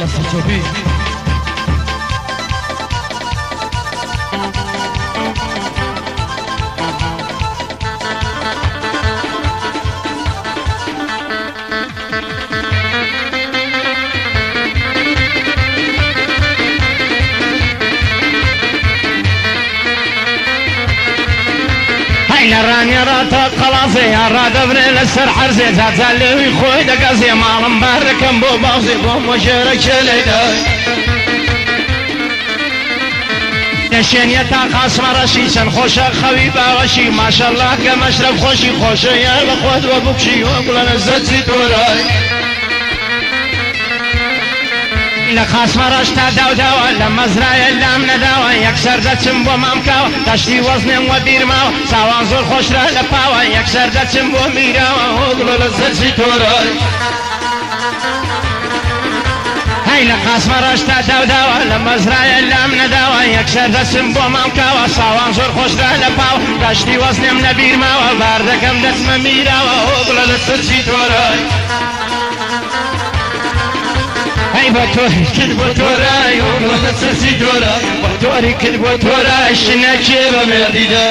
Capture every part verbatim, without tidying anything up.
الله ستوبي راني راتق خلاصي يا راد ابن السر حرزي زاد زالي خوي دقزي مال مبارك بو باغزي بو مشرك شليداي نشين يتا قاسم رشي سن خوش خوي باغشي ما شاء الله كمشرب خوشي خوش يا بخوت وبكشي وقول نزت زيتوراي لخاص مرش تا داو داو لما زرای لام نداو یکسر دچم بو مامکاو داشتی وزنم و بیرماو سوان زور خوش را لپاو یکسر دچم بو میراو اوگلو لزرزی تورای هی لخاص مرش تا داو داو لما زرای لام نداو یکسر دچم بو مامکاو سوان زور خوش را لپاو داشتی وزنم نبیرماو باردکم دچم میراو اوگلو لزرزی تورای هاي بطوري كل بطوراي وقلت تسسي دوراي بطوري كل بطوراي شنا كيبا مرديدا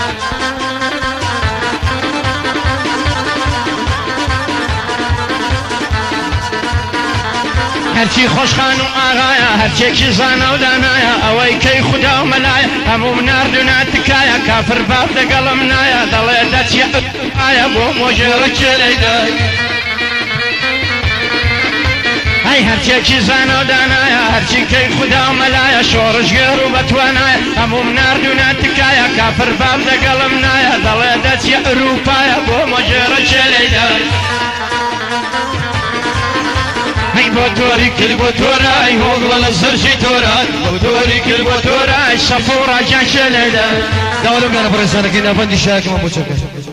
هرچی خوش خانو آغایا هرچی کی زانا و دانایا اوی کی خدا و ملایا همو مناردونا تکایا کافر باب دقلم نایا دلی دچی آیا بو مجرد چلیدای هاي هرچی کی زانا و دانایا هرچی کی خدا و ملایا شورش گرو بتوانایا همو مناردونا تکایا کافر باب دقلم نایا دلی دچی اروپایا بو مجرد چلیدای هاي بطوري كل بطوراي هوغل الزرشي توراي بطوري كل بطوراي صفورة جاشلدا دولو بيانا برسانا كنا فندي شاك ما بوشك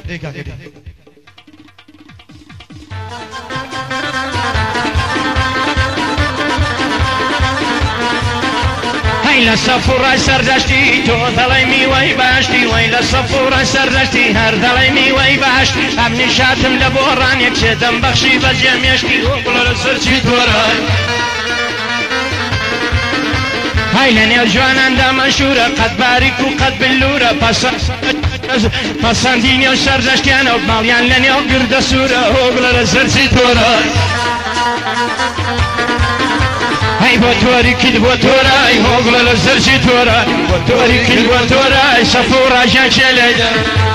هاي لصفورة سردشتي تو ظلمي وي باشتي وي لصفورة سردشتي هر ظلمي وي باشتي ابني شاتم لبوران يكشدم بخشي بجم يشتي وقل السرشي توراي هاي لنيو جوانان دا منشورة قد بارك وقد بلورة پسنديني و سردشتيانا وبماليان لنيو قرد سورة وقل السرشي توراي هاي بطوري كل بطوراي هوغل الزرشي توراي بطوري كل بطوراي صفورة جاشلدا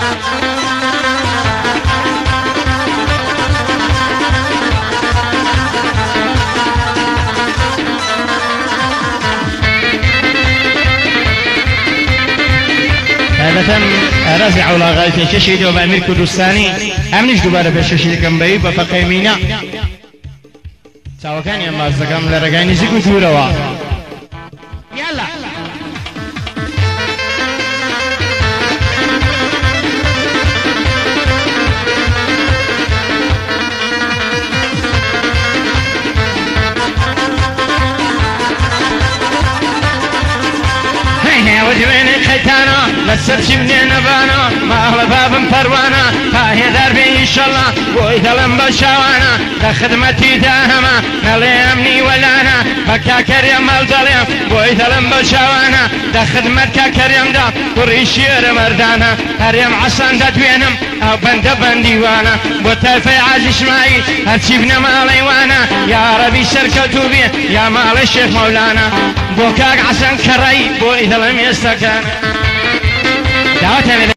هذا أرازع ولا غاية ششيدي وبأمير كردستاني أمنش دوباره بششيدي كم بي بفقه مينا ساوكان يا مازدكم لرجعني زيكو توروا يلا هينا ودوين ختانا لسرشي منين بانا ما أهل باب فروانا فاهي دربي إن شاء الله وإذا بشوانا لخدمتي داهما ملي أمني ولانا بكا كريم الظليم وإذا بشوانا لخدمتك كريم دا وريشير مردانا هريم عصان دتوينم أو بند بنديوانا بوتلفي عزيز معي هرشي بنا مالي وانا يا ربي شركة بي يا مال الشيخ مولانا بوكاك عسان كري بو إذا لم يستكان دعوتها